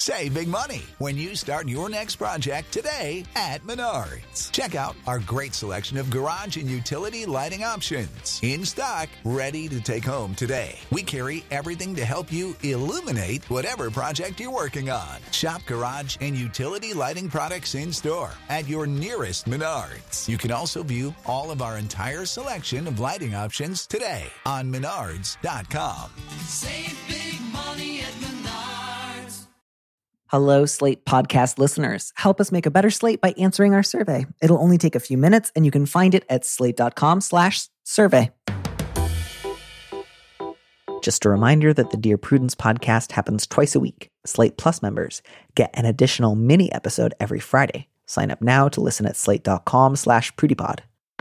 Save big money when you start your next project today at Menards. Check out our great selection of garage and utility lighting options. In stock, ready to take home today. We carry everything to help you illuminate whatever project you're working on. Shop garage and utility lighting products in store at your nearest Menards. You can also view all of our entire selection of lighting options today on Menards.com. Save big money at Menards. Hello, Slate podcast listeners. Help us make a better Slate by answering our survey. It'll only take a few minutes, and you can find it at slate.com/survey. Just a reminder that the Dear Prudence podcast happens twice a week. Slate Plus members get an additional mini episode every Friday. Sign up now to listen at slate.com/prudypod.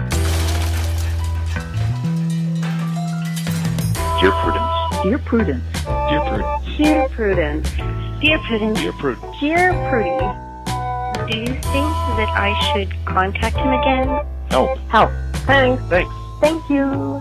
Dear Prudence. Dear Prudence. Dear Prudence. Dear Prudence. Dear Prudence. Dear Prudence. Dear Prudy, do you think that I should contact him again? Help. Help. Thanks. Thanks. Thank you.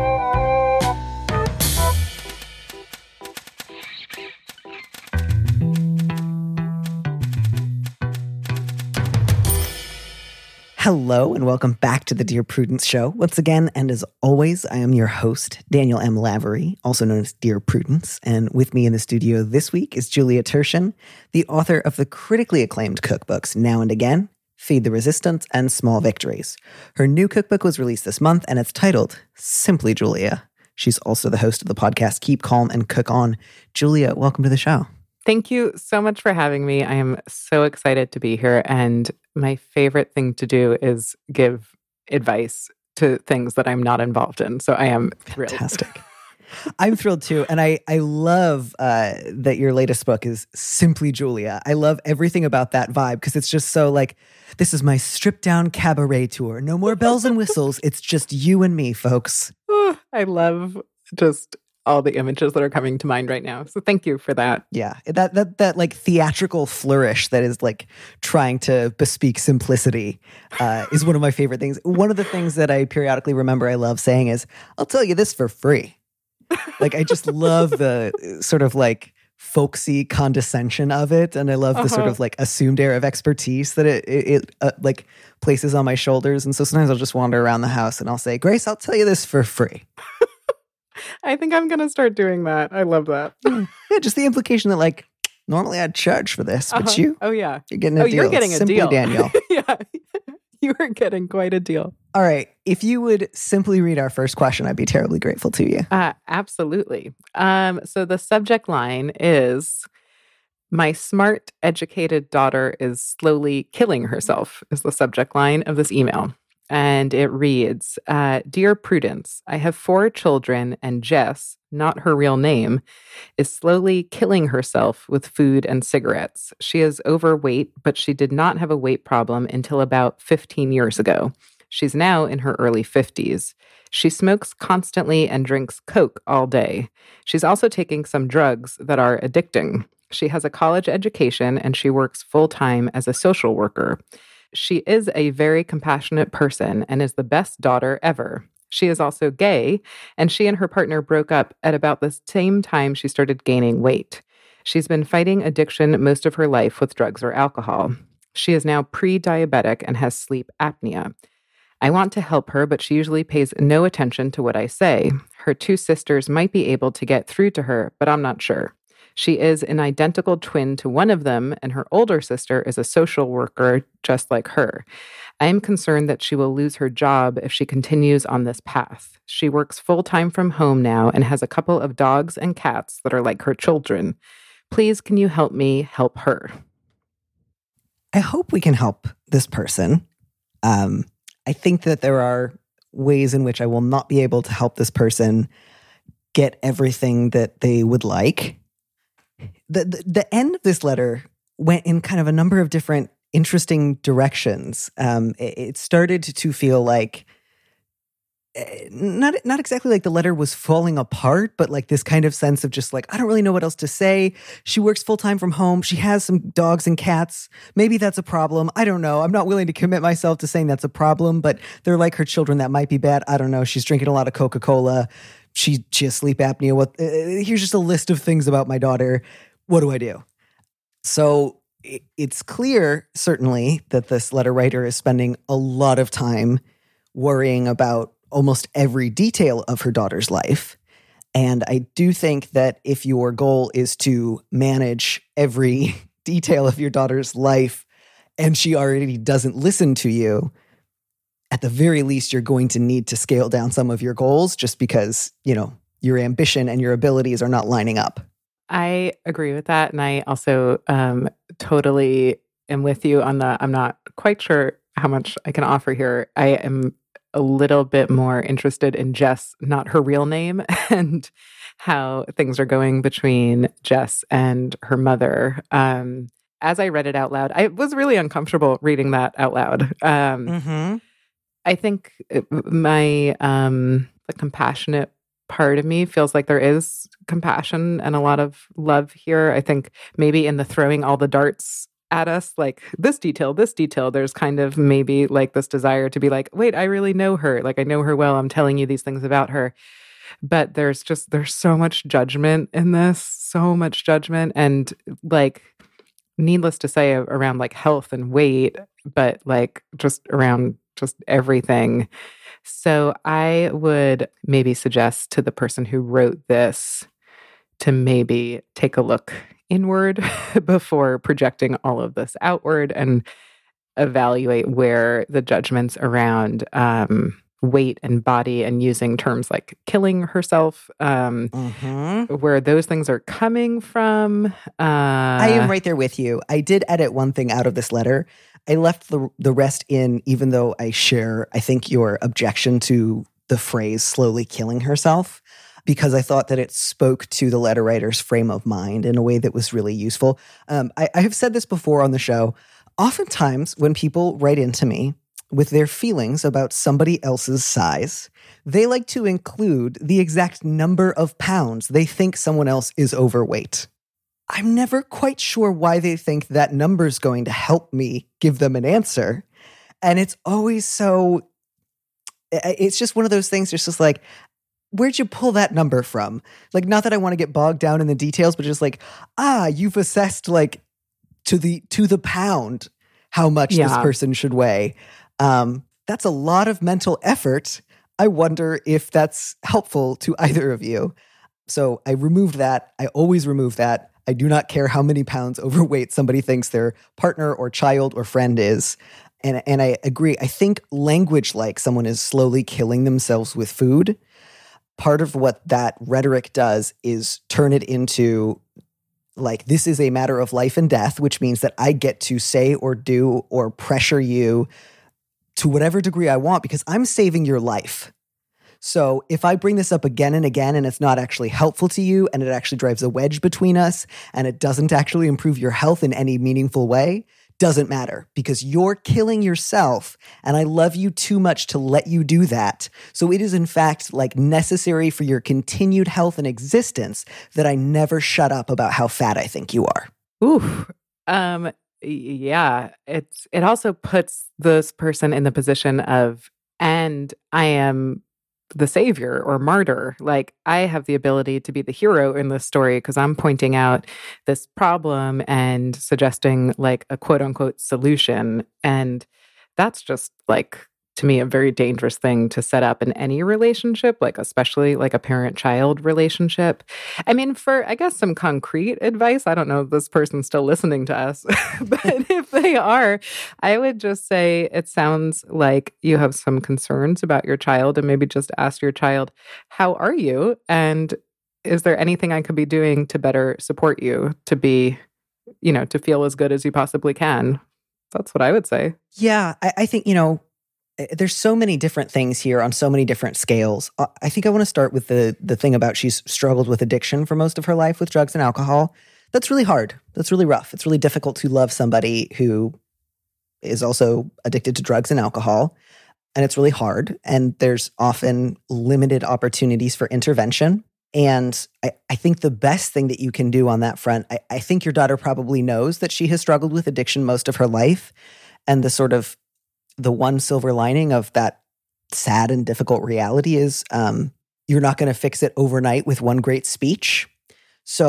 Hello, and welcome back to the Dear Prudence Show. Once again, and as always, I am your host, Daniel M. Lavery, also known as Dear Prudence. And with me in the studio this week is Julia Turshen, the author of the critically acclaimed cookbooks Now and Again, Feed the Resistance, and Small Victories. Her new cookbook was released this month, and it's titled Simply Julia. She's also the host of the podcast Keep Calm and Cook On. Julia, welcome to the show. Thank you so much for having me. I am so excited to be here. And my favorite thing to do is give advice to things that I'm not involved in. So I am thrilled. Fantastic. I'm thrilled too. And I love that your latest book is Simply Julia. I love everything about that vibe because it's just so like, this is my stripped down cabaret tour. No more bells and whistles. It's just you and me, folks. I love just all the images that are coming to mind right now. So thank you for that. Yeah. That like theatrical flourish that is like trying to bespeak simplicity is one of my favorite things. One of the things that I periodically remember I love saying is, I'll tell you this for free. Like, I just love the sort of like folksy condescension of it. And I love the sort of like assumed air of expertise that it like places on my shoulders. And so sometimes I'll just wander around the house and I'll say, Grace, I'll tell you this for free. I think I'm going to start doing that. I love that. Yeah, just the implication that like, normally I'd charge for this, but you, you're getting a deal. You're getting a Simply deal. Daniel. Yeah, you are getting quite a deal. All right. If you would simply read our first question, I'd be terribly grateful to you. Absolutely. So the subject line is, my smart, educated daughter is slowly killing herself, is the subject line of this email. And it reads, Dear Prudence, I have 4 children and Jess, not her real name, is slowly killing herself with food and cigarettes. She is overweight, but she did not have a weight problem until about 15 years ago. She's now in her early 50s. She smokes constantly and drinks Coke all day. She's also taking some drugs that are addicting. She has a college education and she works full-time as a social worker. She is a very compassionate person and is the best daughter ever. She is also gay, and she and her partner broke up at about the same time she started gaining weight. She's been fighting addiction most of her life with drugs or alcohol. She is now pre-diabetic and has sleep apnea. I want to help her, but she usually pays no attention to what I say. Her 2 sisters might be able to get through to her, but I'm not sure. She is an identical twin to one of them, and her older sister is a social worker just like her. I am concerned that she will lose her job if she continues on this path. She works full-time from home now and has a couple of dogs and cats that are like her children. Please, can you help me help her? I hope we can help this person. I think that there are ways in which I will not be able to help this person get everything that they would like. The end of this letter went in kind of a number of different interesting directions. It started to feel like not exactly like the letter was falling apart, but like this kind of sense of just like, I don't really know what else to say. She works full-time from home. She has some dogs and cats. Maybe that's a problem. I don't know. I'm not willing to commit myself to saying that's a problem, but they're like her children. That might be bad. I don't know. She's drinking a lot of Coca-Cola. She has sleep apnea. Here's just a list of things about my daughter. What do I do? So it's clear, certainly, that this letter writer is spending a lot of time worrying about almost every detail of her daughter's life. And I do think that if your goal is to manage every detail of your daughter's life and she already doesn't listen to you, at the very least, you're going to need to scale down some of your goals just because, your ambition and your abilities are not lining up. I agree with that. And I also totally am with you on I'm not quite sure how much I can offer here. I am a little bit more interested in Jess, not her real name, and how things are going between Jess and her mother. As I read it out loud, I was really uncomfortable reading that out loud. I think the compassionate part of me feels like there is compassion and a lot of love here. I think maybe in the throwing all the darts at us, like this detail, there's kind of maybe like this desire to be like, wait, I really know her. Like I know her well. I'm telling you these things about her. But there's so much judgment in this, so much judgment. And like, needless to say around like health and weight, but like just around just everything. So I would maybe suggest to the person who wrote this to maybe take a look inward before projecting all of this outward and evaluate where the judgments around weight and body and using terms like killing herself, where those things are coming from. I am right there with you. I did edit one thing out of this letter. I left the rest in, even though I share, I think, your objection to the phrase slowly killing herself, because I thought that it spoke to the letter writer's frame of mind in a way that was really useful. I have said this before on the show. Oftentimes, when people write into me with their feelings about somebody else's size, they like to include the exact number of pounds they think someone else is overweight. I'm never quite sure why they think that number's going to help me give them an answer. And it's always so, it's just one of those things, it's just like, where'd you pull that number from? Like, not that I want to get bogged down in the details, but just like, you've assessed like to the pound how much this person should weigh. That's a lot of mental effort. I wonder if that's helpful to either of you. So I removed that. I always remove that. I do not care how many pounds overweight somebody thinks their partner or child or friend is. And I agree. I think language like someone is slowly killing themselves with food, part of what that rhetoric does is turn it into like, this is a matter of life and death, which means that I get to say or do or pressure you to whatever degree I want because I'm saving your life. So if I bring this up again and again and it's not actually helpful to you and it actually drives a wedge between us and it doesn't actually improve your health in any meaningful way, doesn't matter because you're killing yourself and I love you too much to let you do that. So it is in fact like necessary for your continued health and existence that I never shut up about how fat I think you are. Ooh. Yeah. It also puts this person in the position of, and I am the savior or martyr. Like I have the ability to be the hero in this story because I'm pointing out this problem and suggesting like a quote unquote solution. And that's just like, to me, a very dangerous thing to set up in any relationship, like especially like a parent-child relationship. I mean, for, I guess, some concrete advice, I don't know if this person's still listening to us, but if they are, I would just say it sounds like you have some concerns about your child and maybe just ask your child, how are you? And is there anything I could be doing to better support you to be, to feel as good as you possibly can? That's what I would say. Yeah, I think, there's so many different things here on so many different scales. I think I want to start with the thing about she's struggled with addiction for most of her life with drugs and alcohol. That's really hard. That's really rough. It's really difficult to love somebody who is also addicted to drugs and alcohol. And it's really hard. And there's often limited opportunities for intervention. And I think the best thing that you can do on that front, I think your daughter probably knows that she has struggled with addiction most of her life. And the one silver lining of that sad and difficult reality is you're not going to fix it overnight with one great speech. So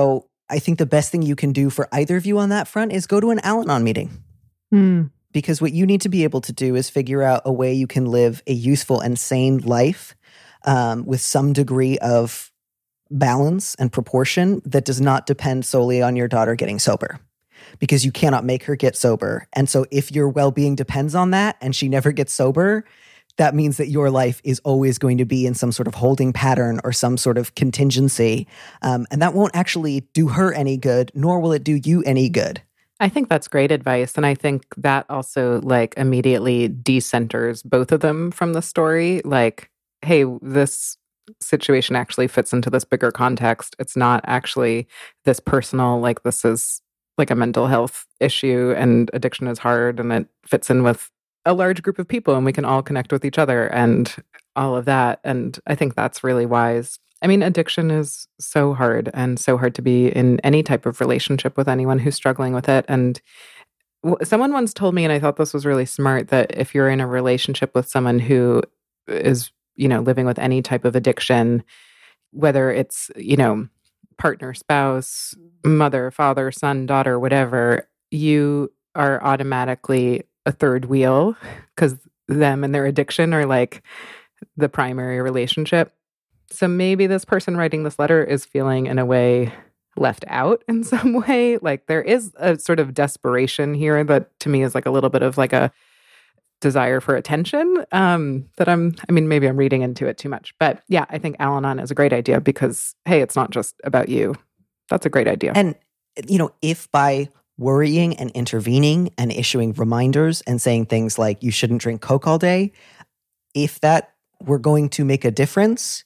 I think the best thing you can do for either of you on that front is go to an Al-Anon meeting. Because what you need to be able to do is figure out a way you can live a useful and sane life with some degree of balance and proportion that does not depend solely on your daughter getting sober. Because you cannot make her get sober. And so if your well-being depends on that and she never gets sober, that means that your life is always going to be in some sort of holding pattern or some sort of contingency. And that won't actually do her any good, nor will it do you any good. I think that's great advice. And I think that also like immediately decenters both of them from the story. Like, hey, this situation actually fits into this bigger context. It's not actually this personal, like this is like a mental health issue and addiction is hard and it fits in with a large group of people and we can all connect with each other and all of that. And I think that's really wise. I mean, addiction is so hard and so hard to be in any type of relationship with anyone who's struggling with it. And someone once told me, and I thought this was really smart, that if you're in a relationship with someone who is, you know, living with any type of addiction, whether it's, you know, partner, spouse, mother, father, son, daughter, whatever, you are automatically a third wheel because them and their addiction are like the primary relationship. So maybe this person writing this letter is feeling in a way left out in some way. Like there is a sort of desperation here that to me is like a little bit of like a desire for attention maybe I'm reading into it too much. But yeah, I think Al-Anon is a great idea because, hey, it's not just about you. That's a great idea. And, you know, if by worrying and intervening and issuing reminders and saying things like you shouldn't drink Coke all day, if that were going to make a difference,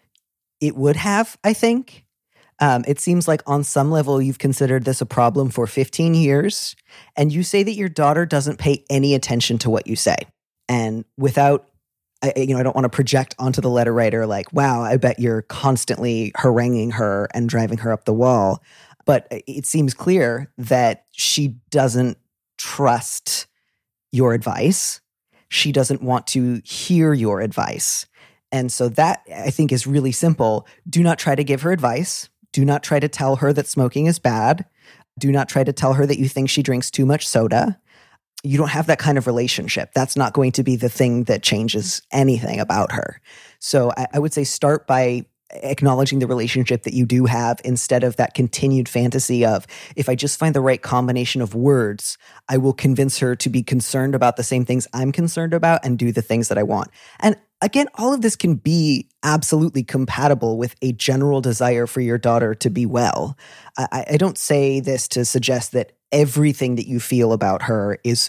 it would have, I think. It seems like on some level you've considered this a problem for 15 years, and you say that your daughter doesn't pay any attention to what you say. And without, I don't want to project onto the letter writer like, wow, I bet you're constantly haranguing her and driving her up the wall. But it seems clear that she doesn't trust your advice. She doesn't want to hear your advice. And so that, I think, is really simple. Do not try to give her advice. Do not try to tell her that smoking is bad. Do not try to tell her that you think she drinks too much soda. You don't have that kind of relationship. That's not going to be the thing that changes anything about her. So I would say start by acknowledging the relationship that you do have instead of that continued fantasy of, if I just find the right combination of words, I will convince her to be concerned about the same things I'm concerned about and do the things that I want. And again, all of this can be absolutely compatible with a general desire for your daughter to be well. I don't say this to suggest that everything that you feel about her is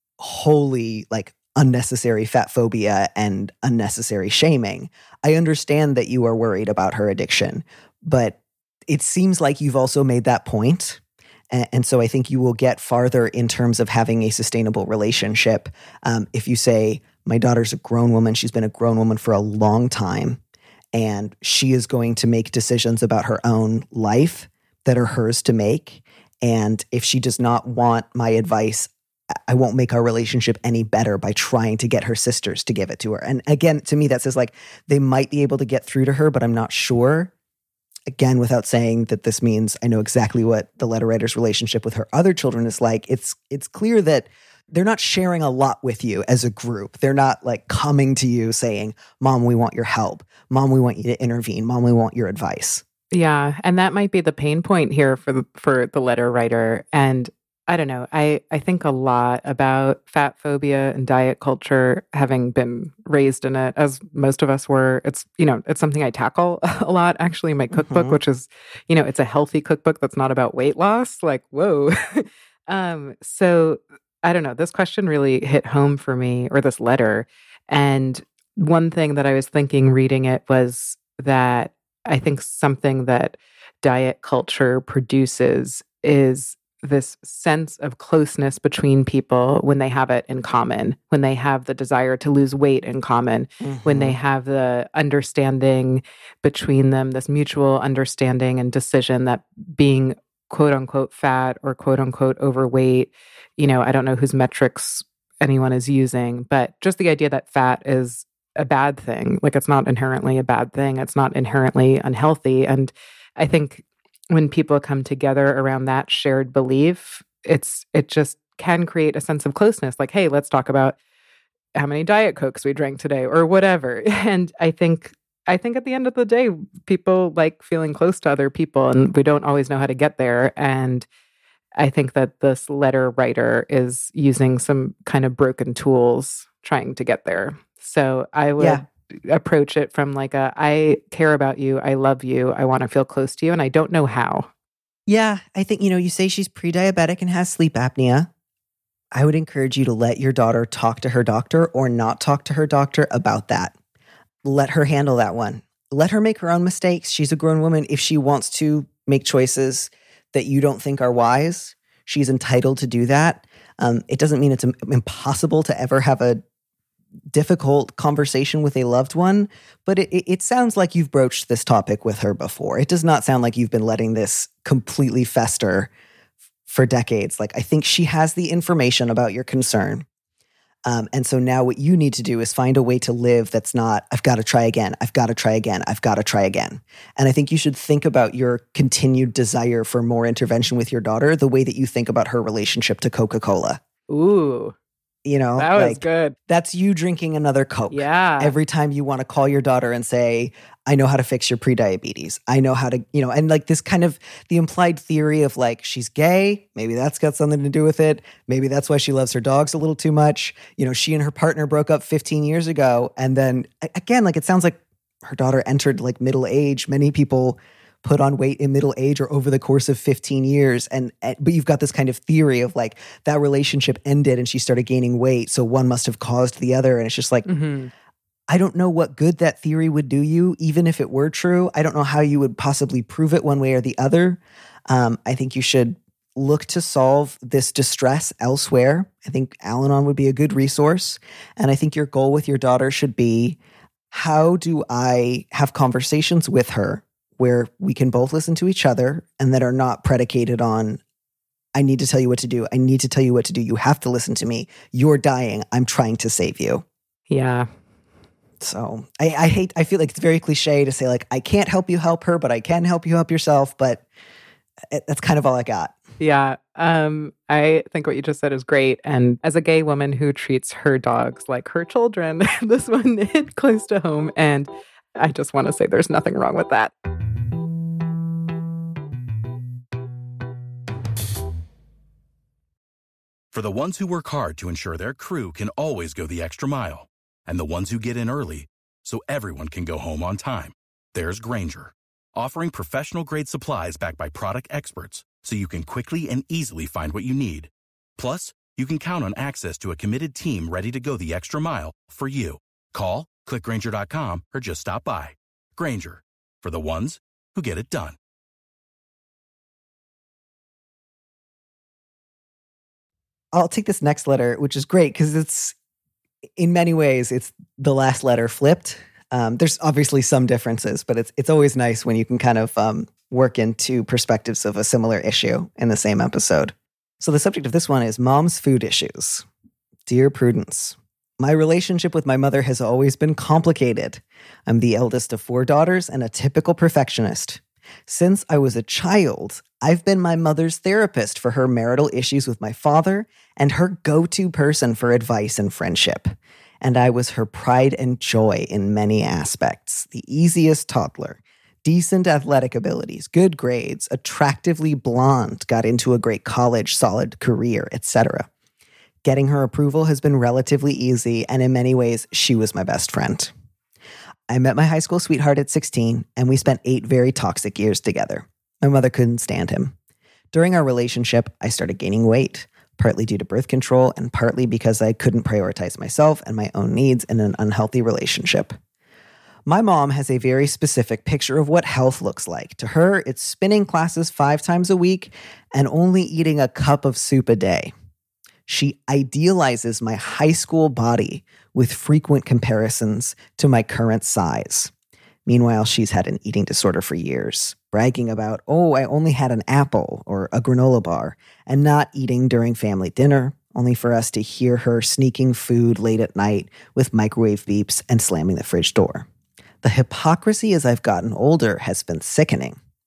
wholly like unnecessary fat phobia and unnecessary shaming. I understand that you are worried about her addiction, but it seems like you've also made that point. And so I think you will get farther in terms of having a sustainable relationship if you say, my daughter's a grown woman. She's been a grown woman for a long time, and she is going to make decisions about her own life that are hers to make. And if she does not want my advice, I won't make our relationship any better by trying to get her sisters to give it to her. And again, to me, that says like they might be able to get through to her, but I'm not sure. Again, without saying that this means I know exactly what the letter writer's relationship with her other children is like. It's clear that they're not sharing a lot with you as a group. They're not like coming to you saying, Mom, we want your help. Mom, we want you to intervene. Mom, we want your advice. Yeah. And that might be the pain point here for the letter writer. And I don't know. I think a lot about fat phobia and diet culture, having been raised in it, as most of us were. It's, it's something I tackle a lot, actually, in my cookbook, which is, it's a healthy cookbook that's not about weight loss. Like, whoa. So I don't know. This question really hit home for me, or this letter. And one thing that I was thinking reading it was that I think something that diet culture produces is this sense of closeness between people when they have it in common, when they have the desire to lose weight in common, when they have the understanding between them, this mutual understanding and decision that being quote unquote fat or quote unquote overweight, I don't know whose metrics anyone is using, but just the idea that fat is a bad thing. Like, it's not inherently a bad thing. It's not inherently unhealthy. And I think when people come together around that shared belief, it just can create a sense of closeness. Like, hey, let's talk about how many Diet Cokes we drank today or whatever. And I think at the end of the day, people like feeling close to other people, and we don't always know how to get there. And I think that this letter writer is using some kind of broken tools trying to get there. So I would approach it from like I care about you, I love you, I want to feel close to you, and I don't know how. Yeah, I think, you say she's pre-diabetic and has sleep apnea. I would encourage you to let your daughter talk to her doctor or not talk to her doctor about that. Let her handle that one. Let her make her own mistakes. She's a grown woman. If she wants to make choices that you don't think are wise, she's entitled to do that. It doesn't mean it's impossible to ever have a difficult conversation with a loved one, but it sounds like you've broached this topic with her before. It does not sound like you've been letting this completely fester for decades. Like, I think she has the information about your concern. And so now what you need to do is find a way to live that's not, I've got to try again, I've got to try again, I've got to try again. And I think you should think about your continued desire for more intervention with your daughter the way that you think about her relationship to Coca-Cola. Ooh. That was good. That's you drinking another Coke. Yeah. Every time you want to call your daughter and say, I know how to fix your prediabetes. I know how to, and like this kind of the implied theory of like, she's gay. Maybe that's got something to do with it. Maybe that's why she loves her dogs a little too much. She and her partner broke up 15 years ago. And then again, like it sounds like her daughter entered like middle age. Many people put on weight in middle age or over the course of 15 years. But you've got this kind of theory of like that relationship ended and she started gaining weight. So one must have caused the other. And it's just like, I don't know what good that theory would do you, even if it were true. I don't know how you would possibly prove it one way or the other. I think you should look to solve this distress elsewhere. I think Al-Anon would be a good resource. And I think your goal with your daughter should be, how do I have conversations with her where we can both listen to each other and that are not predicated on, I need to tell you what to do. I need to tell you what to do. You have to listen to me. You're dying. I'm trying to save you. Yeah. So I feel like it's very cliche to say like, I can't help you help her, but I can help you help yourself. But that's kind of all I got. Yeah. I think what you just said is great. And as a gay woman who treats her dogs like her children, this one hit close to home. And I just want to say there's nothing wrong with that. For the ones who work hard to ensure their crew can always go the extra mile, and the ones who get in early so everyone can go home on time, there's Grainger, offering professional-grade supplies backed by product experts so you can quickly and easily find what you need. Plus, you can count on access to a committed team ready to go the extra mile for you. Call, click Grainger.com, or just stop by. Grainger, for the ones who get it done. I'll take this next letter, which is great because it's, in many ways, it's the last letter flipped. There's obviously some differences, but it's always nice when you can kind of work into perspectives of a similar issue in the same episode. So the subject of this one is mom's food issues. Dear Prudence, my relationship with my mother has always been complicated. I'm the eldest of 4 daughters and a typical perfectionist. Since I was a child, I've been my mother's therapist for her marital issues with my father and her go-to person for advice and friendship. And I was her pride and joy in many aspects. The easiest toddler, decent athletic abilities, good grades, attractively blonde, got into a great college, solid career, etc. Getting her approval has been relatively easy, and in many ways, she was my best friend. I met my high school sweetheart at 16, and we spent 8 very toxic years together. My mother couldn't stand him. During our relationship, I started gaining weight, partly due to birth control and partly because I couldn't prioritize myself and my own needs in an unhealthy relationship. My mom has a very specific picture of what health looks like. To her, it's spinning classes 5 times a week and only eating a cup of soup a day. She idealizes my high school body with frequent comparisons to my current size. Meanwhile, she's had an eating disorder for years, bragging about, I only had an apple or a granola bar, and not eating during family dinner, only for us to hear her sneaking food late at night with microwave beeps and slamming the fridge door. The hypocrisy as I've gotten older has been sickening.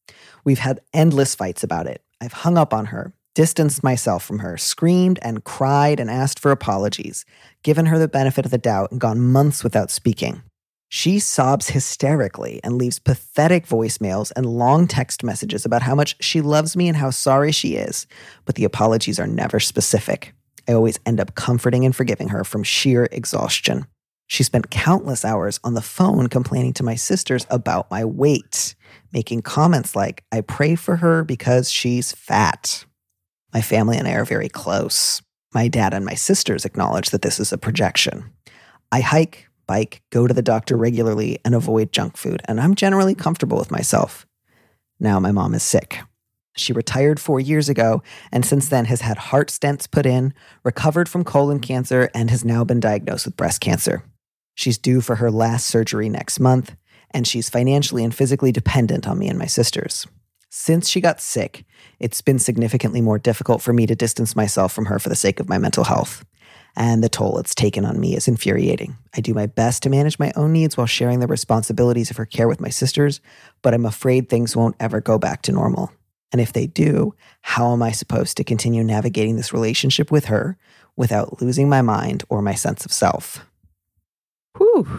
We've had endless fights about it. I've hung up on her, distanced myself from her, screamed and cried and asked for apologies, given her the benefit of the doubt, and gone months without speaking. She sobs hysterically and leaves pathetic voicemails and long text messages about how much she loves me and how sorry she is, but the apologies are never specific. I always end up comforting and forgiving her from sheer exhaustion. She spent countless hours on the phone complaining to my sisters about my weight, making comments like, I pray for her because she's fat. My family and I are very close. My dad and my sisters acknowledge that this is a projection. I hike, bike, go to the doctor regularly, and avoid junk food, and I'm generally comfortable with myself. Now my mom is sick. She retired 4 years ago, and since then has had heart stents put in, recovered from colon cancer, and has now been diagnosed with breast cancer. She's due for her last surgery next month, and she's financially and physically dependent on me and my sisters. Since she got sick, it's been significantly more difficult for me to distance myself from her for the sake of my mental health. And the toll it's taken on me is infuriating. I do my best to manage my own needs while sharing the responsibilities of her care with my sisters, but I'm afraid things won't ever go back to normal. And if they do, how am I supposed to continue navigating this relationship with her without losing my mind or my sense of self? Whew.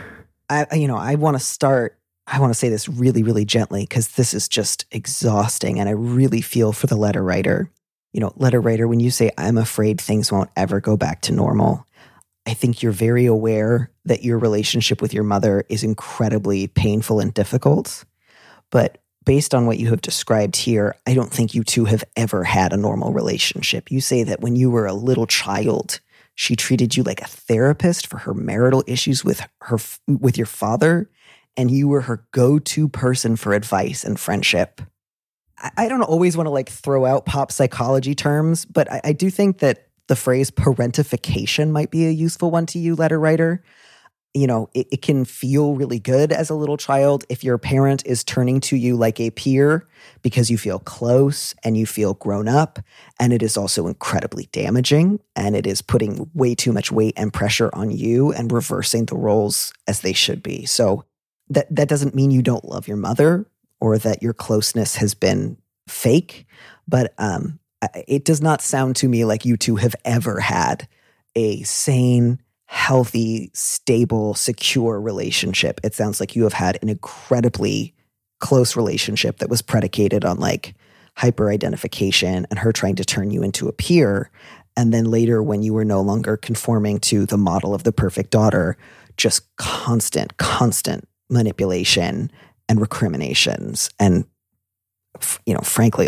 I want to say this really, really gently because this is just exhausting, and I really feel for the letter writer. Letter writer, when you say, I'm afraid things won't ever go back to normal, I think you're very aware that your relationship with your mother is incredibly painful and difficult. But based on what you have described here, I don't think you two have ever had a normal relationship. You say that when you were a little child, she treated you like a therapist for her marital issues with your father, and you were her go-to person for advice and friendship. I don't always want to throw out pop psychology terms, but I do think that the phrase parentification might be a useful one to you, letter writer. It can feel really good as a little child if your parent is turning to you like a peer because you feel close and you feel grown up. And it is also incredibly damaging, and it is putting way too much weight and pressure on you and reversing the roles as they should be. So that doesn't mean you don't love your mother or that your closeness has been fake, but it does not sound to me like you two have ever had a sane, healthy, stable, secure relationship. It sounds like you have had an incredibly close relationship that was predicated on hyper-identification and her trying to turn you into a peer. And then later, when you were no longer conforming to the model of the perfect daughter, just constant manipulation and recriminations. And, frankly,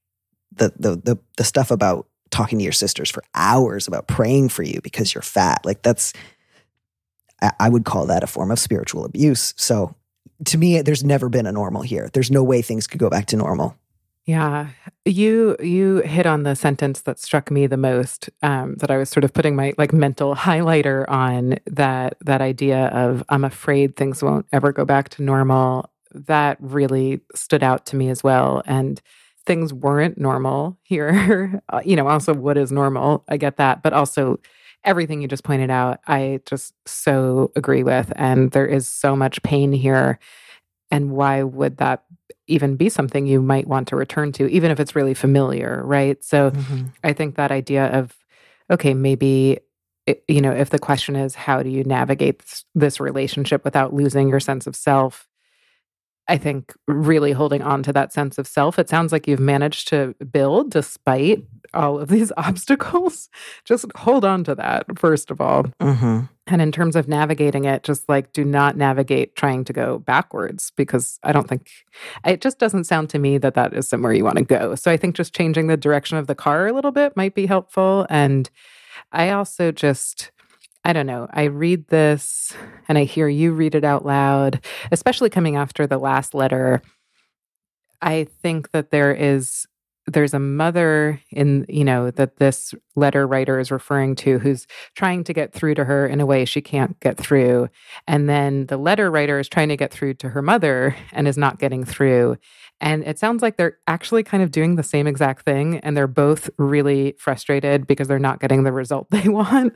the stuff about talking to your sisters for hours about praying for you because you're fat, I would call that a form of spiritual abuse. So to me, there's never been a normal here. There's no way things could go back to normal. Yeah. You hit on the sentence that struck me the most, that I was sort of putting my mental highlighter on, that idea of I'm afraid things won't ever go back to normal. That really stood out to me as well. And things weren't normal here. Also what is normal? I get that. But also everything you just pointed out, I just so agree with. And there is so much pain here. And why would that even be something you might want to return to, even if it's really familiar, right? So I think that idea of, okay, maybe, if the question is, how do you navigate this relationship without losing your sense of self? I think really holding on to that sense of self, it sounds like you've managed to build despite all of these obstacles. Just hold on to that, first of all. And in terms of navigating it, just do not navigate trying to go backwards, because it just doesn't sound to me that is somewhere you want to go. So I think just changing the direction of the car a little bit might be helpful. And I also I don't know, I read this and I hear you read it out loud, especially coming after the last letter. I think that there's a mother that this letter writer is referring to who's trying to get through to her in a way she can't get through. And then the letter writer is trying to get through to her mother and is not getting through. And it sounds like they're actually kind of doing the same exact thing. And they're both really frustrated because they're not getting the result they want.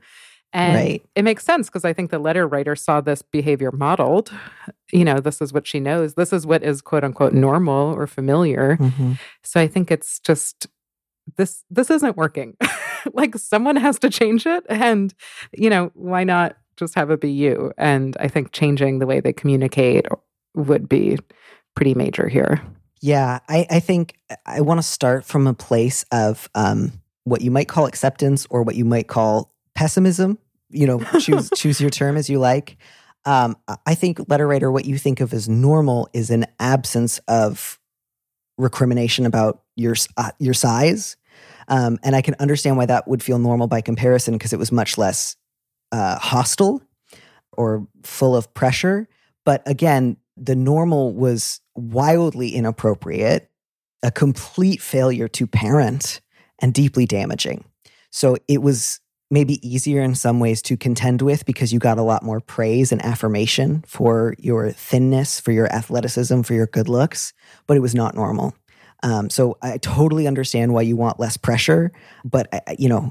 And Right. it makes sense because I think the letter writer saw this behavior modeled. You know, this is what she knows. This is what is quote unquote normal or familiar. Mm-hmm. So I think it's just this isn't working. Like someone has to change it. And, you know, why not just have it be you? And I think changing the way they communicate would be pretty major here. Yeah, I think I want to start from a place of what you might call acceptance or what you might call pessimism. You know, choose your term as you like. I think, letter writer, what you think of as normal is an absence of recrimination about your size. And I can understand why that would feel normal by comparison because it was much less hostile or full of pressure. But again, the normal was wildly inappropriate, a complete failure to parent, and deeply damaging. So it was maybe easier in some ways to contend with because you got a lot more praise and affirmation for your thinness, for your athleticism, for your good looks, but it was not normal. So I totally understand why you want less pressure, but you know,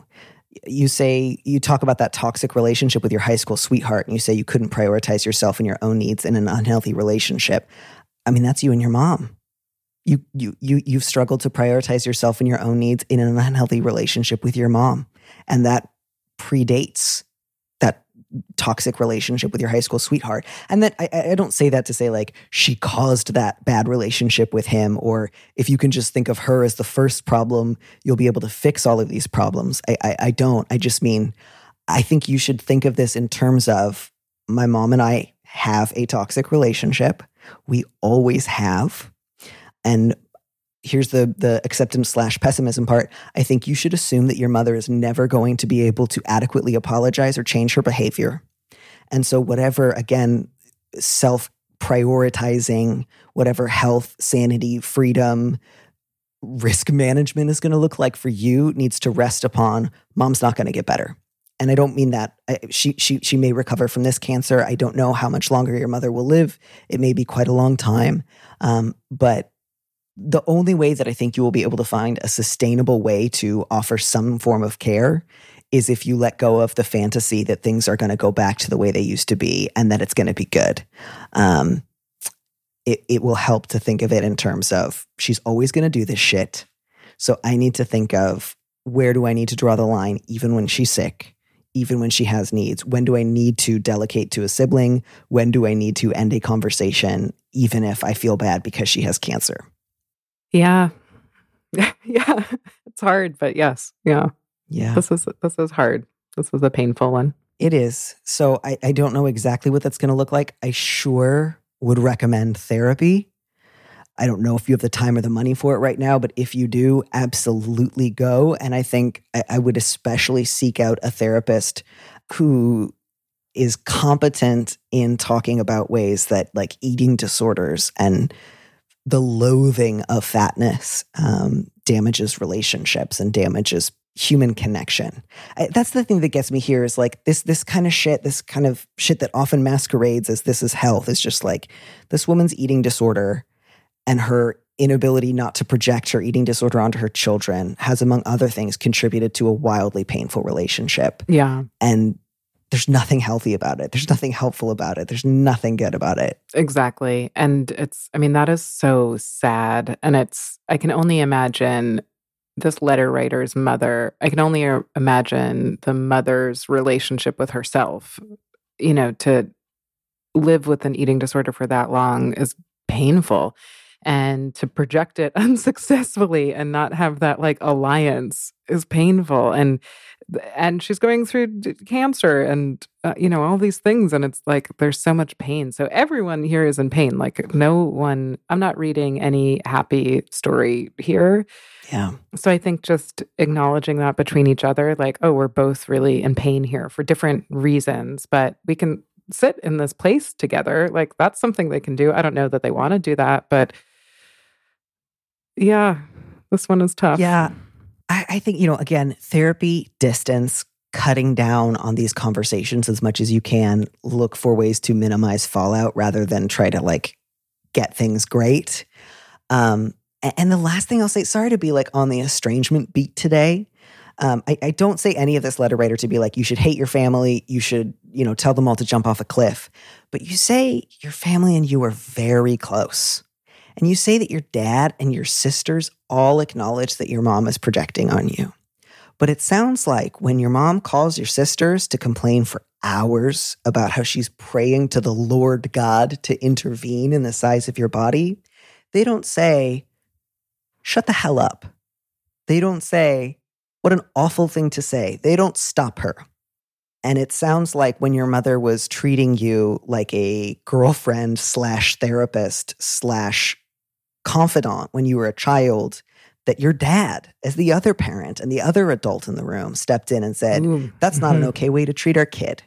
you talk about that toxic relationship with your high school sweetheart, and you say you couldn't prioritize yourself and your own needs in an unhealthy relationship. I mean, that's you and your mom. You've struggled to prioritize yourself and your own needs in an unhealthy relationship with your mom, and that predates that toxic relationship with your high school sweetheart. And that I don't say that to say like she caused that bad relationship with him, or if you can just think of her as the first problem, you'll be able to fix all of these problems. I don't. I just mean, I think you should think of this in terms of my mom and I have a toxic relationship. We always have. And here's the acceptance / pessimism part. I think you should assume that your mother is never going to be able to adequately apologize or change her behavior. And so whatever, again, self-prioritizing, whatever health, sanity, freedom, risk management is going to look like for you needs to rest upon mom's not going to get better. And I don't mean that she may recover from this cancer. I don't know how much longer your mother will live. It may be quite a long time. But the only way that I think you will be able to find a sustainable way to offer some form of care is if you let go of the fantasy that things are going to go back to the way they used to be and that it's going to be good. It will help to think of it in terms of she's always going to do this shit. So I need to think of, where do I need to draw the line even when she's sick, even when she has needs? When do I need to delegate to a sibling? When do I need to end a conversation even if I feel bad because she has cancer? Yeah. Yeah. It's hard, but yes. Yeah. Yeah. This is hard. This is a painful one. It is. So I don't know exactly what that's going to look like. I sure would recommend therapy. I don't know if you have the time or the money for it right now, but if you do, absolutely go. And I think I would especially seek out a therapist who is competent in talking about ways that, like, eating disorders and the loathing of fatness damages relationships and damages human connection. That's the thing that gets me here is like this kind of shit that often masquerades as this is health. Is just like this woman's eating disorder and her inability not to project her eating disorder onto her children has, among other things, contributed to a wildly painful relationship. Yeah. And there's nothing healthy about it. There's nothing helpful about it. There's nothing good about it. Exactly. And that is so sad. And I can only imagine this letter writer's mother. I can only imagine the mother's relationship with herself. You know, to live with an eating disorder for that long is painful. And to project it unsuccessfully and not have that like alliance is painful. And she's going through cancer and, all these things. And it's like, there's so much pain. So everyone here is in pain. Like I'm not reading any happy story here. Yeah. So I think just acknowledging that between each other, like, oh, we're both really in pain here for different reasons, but we can sit in this place together. Like that's something they can do. I don't know that they want to do that, but yeah, this one is tough. Yeah. I think, again, therapy, distance, cutting down on these conversations as much as you can, look for ways to minimize fallout rather than try to like get things great. And the last thing I'll say, sorry to be like on the estrangement beat today. I don't say any of this letter writer to be like, you should hate your family. You should, tell them all to jump off a cliff. But you say your family and you are very close. And you say that your dad and your sisters all acknowledge that your mom is projecting on you. But it sounds like when your mom calls your sisters to complain for hours about how she's praying to the Lord God to intervene in the size of your body, they don't say, shut the hell up. They don't say, what an awful thing to say. They don't stop her. And it sounds like when your mother was treating you like a girlfriend / therapist / confidant when you were a child, that your dad, as the other parent and the other adult in the room, stepped in and said, that's not an okay way to treat our kid.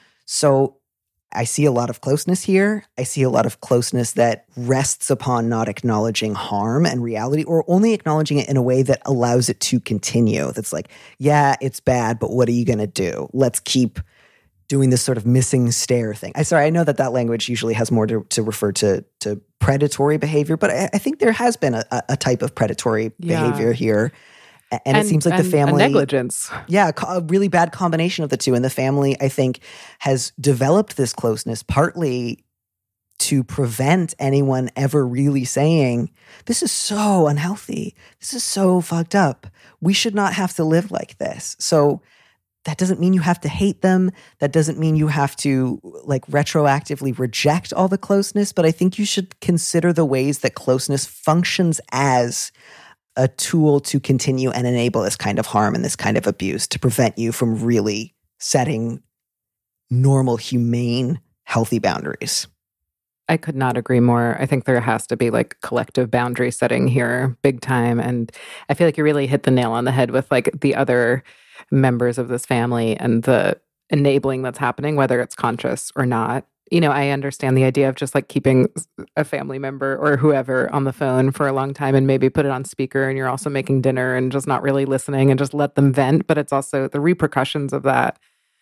So I see a lot of closeness here. I see a lot of closeness that rests upon not acknowledging harm and reality, or only acknowledging it in a way that allows it to continue. That's like, yeah, it's bad, but what are you going to do? Let's keep doing this sort of missing stare thing. I know that language usually has more to refer to predatory behavior, but I think there has been a type of predatory behavior here. And it seems like the family... negligence. Yeah, a really bad combination of the two. And the family, I think, has developed this closeness partly to prevent anyone ever really saying, this is so unhealthy. This is so fucked up. We should not have to live like this. So that doesn't mean you have to hate them. That doesn't mean you have to retroactively reject all the closeness. But I think you should consider the ways that closeness functions as a tool to continue and enable this kind of harm and this kind of abuse to prevent you from really setting normal, humane, healthy boundaries. I could not agree more. I think there has to be collective boundary setting here, big time. And I feel like you really hit the nail on the head with the other members of this family and the enabling that's happening, whether it's conscious or not. I understand the idea of just keeping a family member or whoever on the phone for a long time and maybe put it on speaker and you're also making dinner and just not really listening and just let them vent. But it's also the repercussions of that,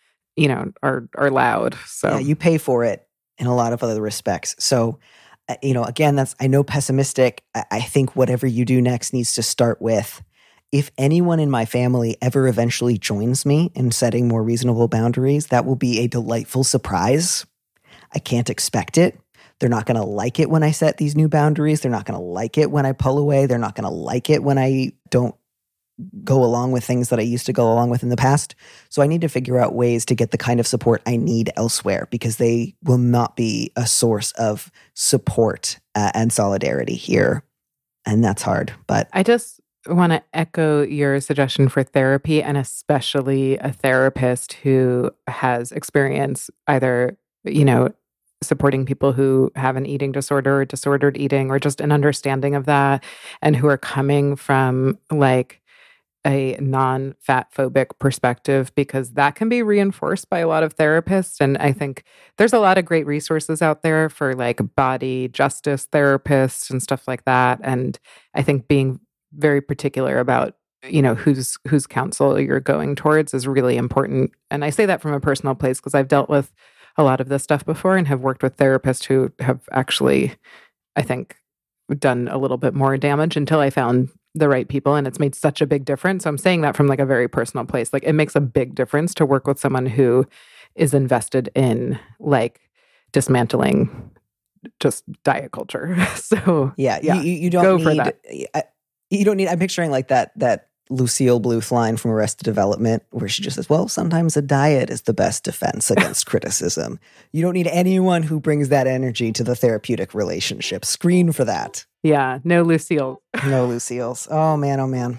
are loud. So yeah, you pay for it in a lot of other respects. So, again, I know pessimistic. I think whatever you do next needs to start with, if anyone in my family ever eventually joins me in setting more reasonable boundaries, that will be a delightful surprise. I can't expect it. They're not going to like it when I set these new boundaries. They're not going to like it when I pull away. They're not going to like it when I don't go along with things that I used to go along with in the past. So I need to figure out ways to get the kind of support I need elsewhere, because they will not be a source of support and solidarity here. And that's hard. But I just want to echo your suggestion for therapy, and especially a therapist who has experience either supporting people who have an eating disorder or disordered eating, or just an understanding of that, and who are coming from a non-fat phobic perspective, because that can be reinforced by a lot of therapists. And I think there's a lot of great resources out there for body justice therapists and stuff like that. And I think being very particular about whose counsel you're going towards is really important. And I say that from a personal place because I've dealt with a lot of this stuff before and have worked with therapists who have actually, I think, done a little bit more damage until I found the right people, and it's made such a big difference. So I'm saying that from a very personal place. It makes a big difference to work with someone who is invested in dismantling just diet culture. So yeah. You don't go need, for that. You don't need. I'm picturing that Lucille Bluth line from Arrested Development where she just says, well, sometimes a diet is the best defense against criticism. You don't need anyone who brings that energy to the therapeutic relationship. Screen for that. Yeah, no Lucille. No Lucille's. Oh, man, oh, man.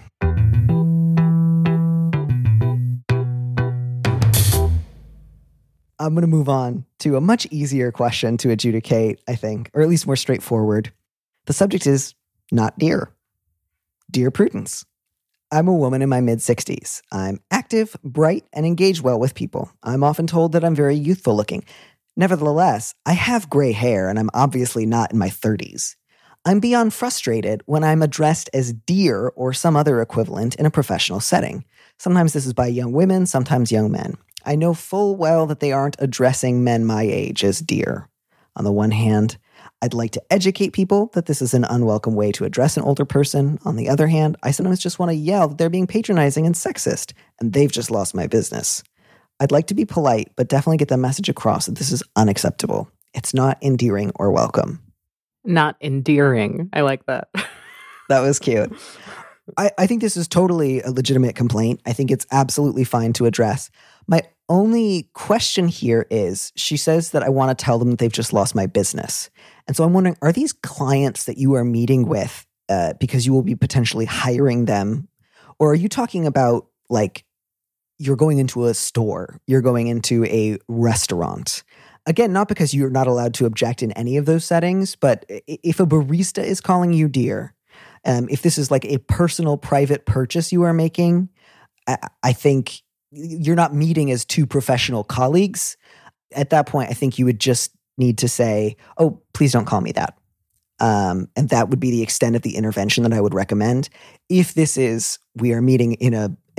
I'm going to move on to a much easier question to adjudicate, I think, or at least more straightforward. The subject is not dear. Dear Prudence. I'm a woman in my mid-60s. I'm active, bright, and engage well with people. I'm often told that I'm very youthful looking. Nevertheless, I have gray hair, and I'm obviously not in my 30s. I'm beyond frustrated when I'm addressed as dear or some other equivalent in a professional setting. Sometimes this is by young women, sometimes young men. I know full well that they aren't addressing men my age as dear. On the one hand, I'd like to educate people that this is an unwelcome way to address an older person. On the other hand, I sometimes just want to yell that they're being patronizing and sexist, and they've just lost my business. I'd like to be polite, but definitely get the message across that this is unacceptable. It's not endearing or welcome. Not endearing. I like that. That was cute. I think this is totally a legitimate complaint. I think it's absolutely fine to address. My only question here is, she says that I want to tell them that they've just lost my business. And so I'm wondering, are these clients that you are meeting with because you will be potentially hiring them? Or are you talking about like you're going into a store, you're going into a restaurant? Again, not because you're not allowed to object in any of those settings, but if a barista is calling you dear, if this is like a personal private purchase you are making, I think you're not meeting as two professional colleagues. At that point, I think you would just need to say, oh, please don't call me that. And that would be the extent of the intervention that I would recommend. If this is, we are meeting in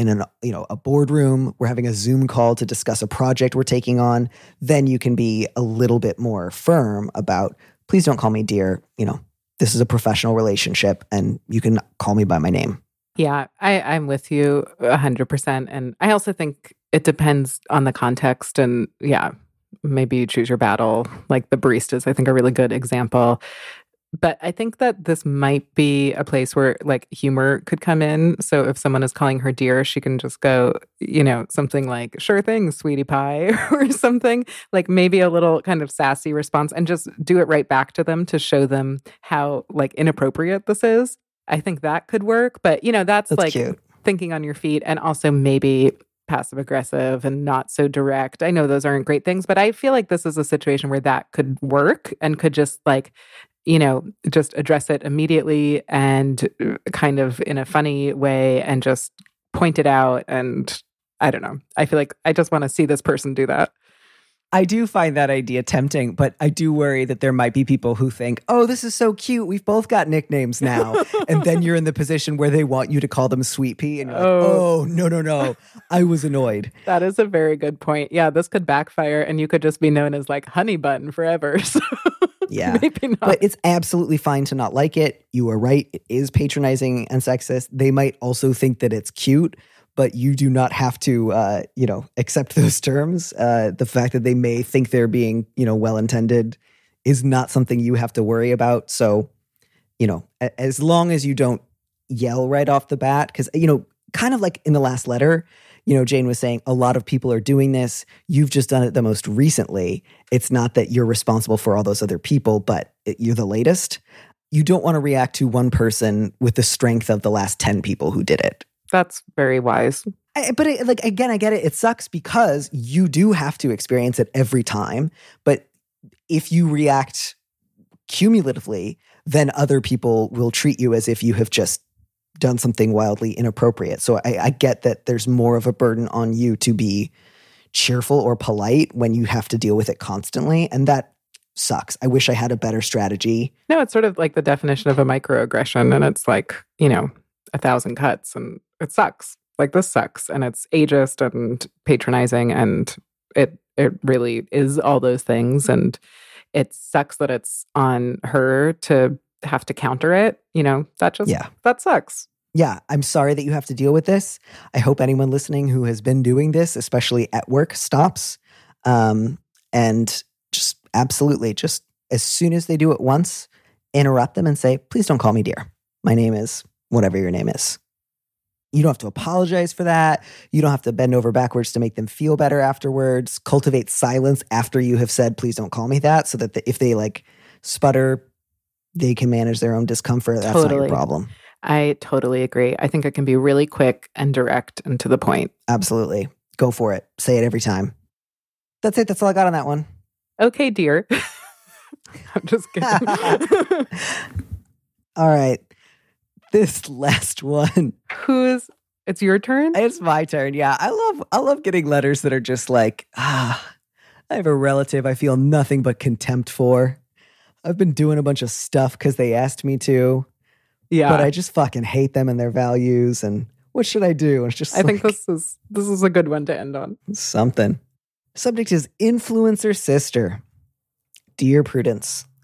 a boardroom, we're having a Zoom call to discuss a project we're taking on, then you can be a little bit more firm about, please don't call me dear. This is a professional relationship and you can call me by my name. Yeah, I'm with you 100%. And I also think it depends on the context. And yeah, maybe you choose your battle. Like the baristas, I think, are a really good example. But I think that this might be a place where like humor could come in. So if someone is calling her dear, she can just go, something like, sure thing, sweetie pie, or something, like maybe a little kind of sassy response, and just do it right back to them to show them how like inappropriate this is. I think that could work. But, that's like cute. Thinking on your feet, and also maybe passive aggressive and not so direct. I know those aren't great things, but I feel like this is a situation where that could work and could just like, just address it immediately and kind of in a funny way and just point it out. And I don't know. I feel like I just want to see this person do that. I do find that idea tempting, but I do worry that there might be people who think, oh, this is so cute. We've both got nicknames now. And then you're in the position where they want you to call them Sweet Pea. And you're like, oh, no. I was annoyed. That is a very good point. Yeah, this could backfire and you could just be known as like Honey Bun forever. So yeah, maybe not. But it's absolutely fine to not like it. You are right. It is patronizing and sexist. They might also think that it's cute, but you do not have to, accept those terms. The fact that they may think they're being, well-intended is not something you have to worry about. So, as long as you don't yell right off the bat, because, kind of like in the last letter, Jane was saying a lot of people are doing this. You've just done it the most recently. It's not that you're responsible for all those other people, but you're the latest. You don't want to react to one person with the strength of the last 10 people who did it. That's very wise. But again, I get it. It sucks because you do have to experience it every time. But if you react cumulatively, then other people will treat you as if you have just done something wildly inappropriate. So I get that there's more of a burden on you to be cheerful or polite when you have to deal with it constantly. And that sucks. I wish I had a better strategy. No, it's sort of like the definition of a microaggression. And it's like, 1,000 cuts and it sucks. Like this sucks. And it's ageist and patronizing. And it really is all those things. And it sucks that it's on her to have to counter it. That sucks. Yeah, I'm sorry that you have to deal with this. I hope anyone listening who has been doing this, especially at work, stops. And just absolutely, just as soon as they do it once, interrupt them and say, please don't call me dear. My name is whatever your name is. You don't have to apologize for that. You don't have to bend over backwards to make them feel better afterwards. Cultivate silence after you have said, please don't call me that, so that if they like sputter, they can manage their own discomfort. That's not your problem. I totally agree. I think it can be really quick and direct and to the point. Absolutely. Go for it. Say it every time. That's it. That's all I got on that one. Okay, dear. I'm just kidding. All right. This last one. It's your turn? It's my turn. Yeah. I love getting letters that are just like, I have a relative I feel nothing but contempt for. I've been doing a bunch of stuff because they asked me to. Yeah. But I just fucking hate them and their values. And what should I do? And it's just I think this is a good one to end on. Something. Subject is influencer sister. Dear Prudence,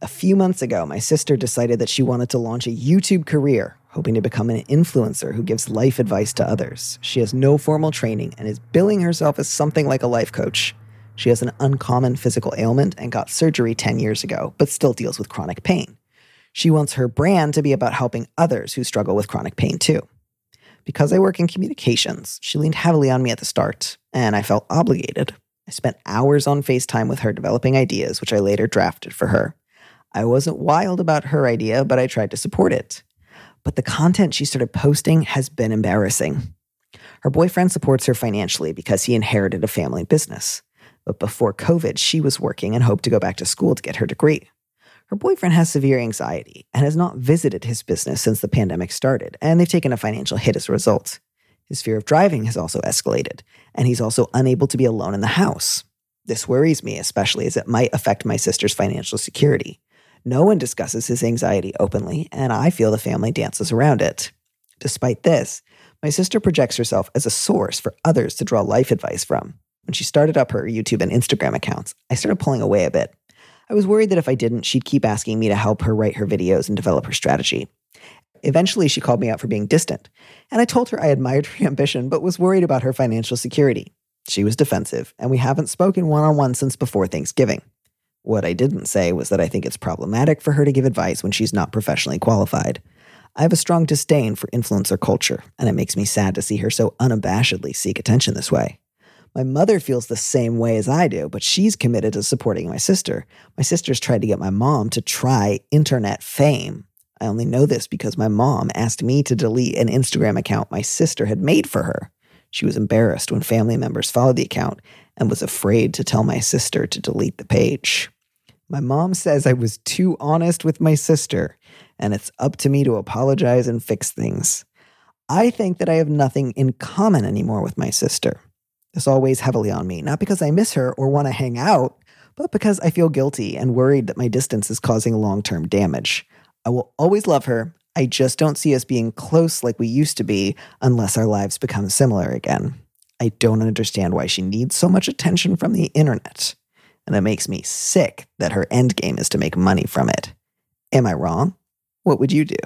A few months ago, my sister decided that she wanted to launch a YouTube career, hoping to become an influencer who gives life advice to others. She has no formal training and is billing herself as something like a life coach. She has an uncommon physical ailment and got surgery 10 years ago, but still deals with chronic pain. She wants her brand to be about helping others who struggle with chronic pain too. Because I work in communications, she leaned heavily on me at the start, and I felt obligated. I spent hours on FaceTime with her developing ideas, which I later drafted for her. I wasn't wild about her idea, but I tried to support it. But the content she started posting has been embarrassing. Her boyfriend supports her financially because he inherited a family business. But before COVID, she was working and hoped to go back to school to get her degree. Her boyfriend has severe anxiety and has not visited his business since the pandemic started, and they've taken a financial hit as a result. His fear of driving has also escalated, and he's also unable to be alone in the house. This worries me, especially as it might affect my sister's financial security. No one discusses his anxiety openly, and I feel the family dances around it. Despite this, my sister projects herself as a source for others to draw life advice from. When she started up her YouTube and Instagram accounts, I started pulling away a bit. I was worried that if I didn't, she'd keep asking me to help her write her videos and develop her strategy. Eventually, she called me out for being distant, and I told her I admired her ambition but was worried about her financial security. She was defensive, and we haven't spoken one-on-one since before Thanksgiving. What I didn't say was that I think it's problematic for her to give advice when she's not professionally qualified. I have a strong disdain for influencer culture, and it makes me sad to see her so unabashedly seek attention this way. My mother feels the same way as I do, but she's committed to supporting my sister. My sister's tried to get my mom to try internet fame. I only know this because my mom asked me to delete an Instagram account my sister had made for her. She was embarrassed when family members followed the account and was afraid to tell my sister to delete the page. My mom says I was too honest with my sister, and it's up to me to apologize and fix things. I think that I have nothing in common anymore with my sister. This all weighs heavily on me, not because I miss her or want to hang out, but because I feel guilty and worried that my distance is causing long-term damage. I will always love her. I just don't see us being close like we used to be unless our lives become similar again. I don't understand why she needs so much attention from the internet. And it makes me sick that her end game is to make money from it. Am I wrong? What would you do?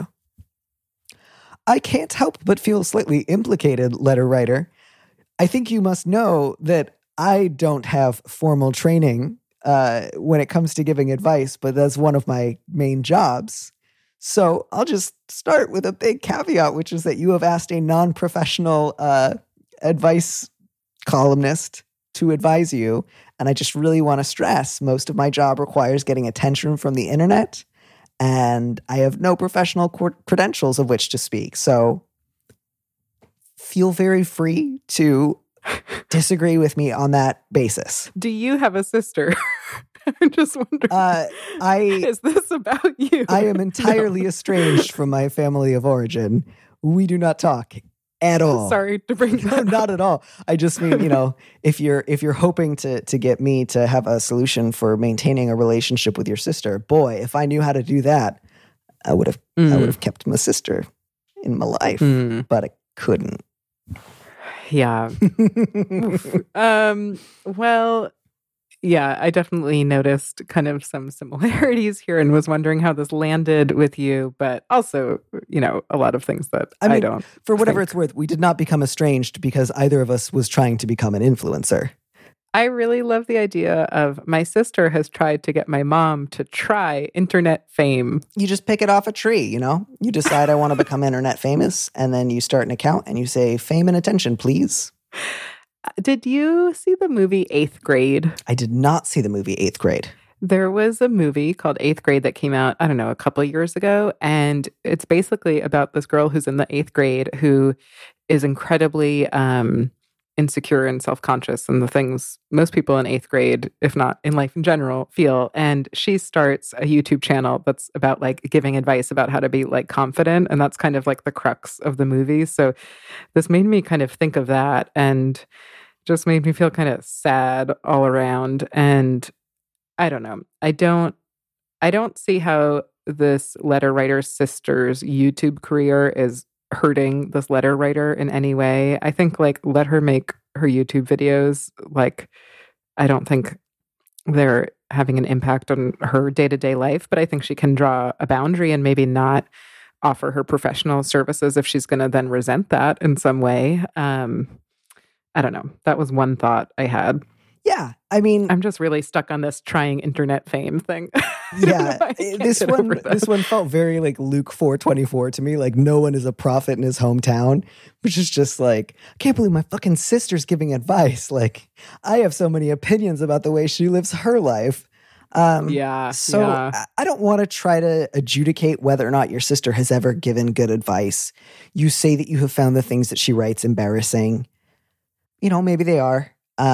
I can't help but feel slightly implicated, letter writer. I think you must know that I don't have formal training when it comes to giving advice, but that's one of my main jobs. So I'll just start with a big caveat, which is that you have asked a non-professional advice columnist to advise you. And I just really want to stress most of my job requires getting attention from the internet. And I have no professional credentials of which to speak. So feel very free to disagree with me on that basis. Do you have a sister? I'm just wondering. Is this about you? I am entirely estranged from my family of origin. We do not talk at all. Sorry to bring that up. Not at all. I just mean, if you're hoping to get me to have a solution for maintaining a relationship with your sister, boy, if I knew how to do that, I would have kept my sister in my life, but I couldn't. Yeah. Well, yeah, I definitely noticed kind of some similarities here and was wondering how this landed with you, but also, a lot of things that I don't. For whatever it's worth, we did not become estranged because either of us was trying to become an influencer. I really love the idea of my sister has tried to get my mom to try internet fame. You just pick it off a tree, You decide I want to become internet famous, and then you start an account and you say, fame and attention, please. Did you see the movie 8th Grade? I did not see the movie 8th Grade. There was a movie called 8th Grade that came out, I don't know, a couple of years ago. And it's basically about this girl who's in the 8th grade who is incredibly insecure and self-conscious and the things most people in 8th grade, if not in life in general, feel. And she starts a YouTube channel that's about giving advice about how to be confident. And that's kind of the crux of the movie. So this made me kind of think of that and just made me feel kind of sad all around. And I don't know. I don't see how this letter writer's sister's YouTube career is hurting this letter writer in any way. I think let her make her YouTube videos. I don't think they're having an impact on her day-to-day life, but I think she can draw a boundary and maybe not offer her professional services if she's going to then resent that in some way. I don't know. That was one thought I had. Yeah. I mean, I'm just really stuck on this trying internet fame thing. yeah. This one felt very like Luke 4:24 to me. Like no one is a prophet in his hometown, which is just like, I can't believe my fucking sister's giving advice. Like I have so many opinions about the way she lives her life. So I don't want to try to adjudicate whether or not your sister has ever given good advice. You say that you have found the things that she writes embarrassing. You know, maybe they are.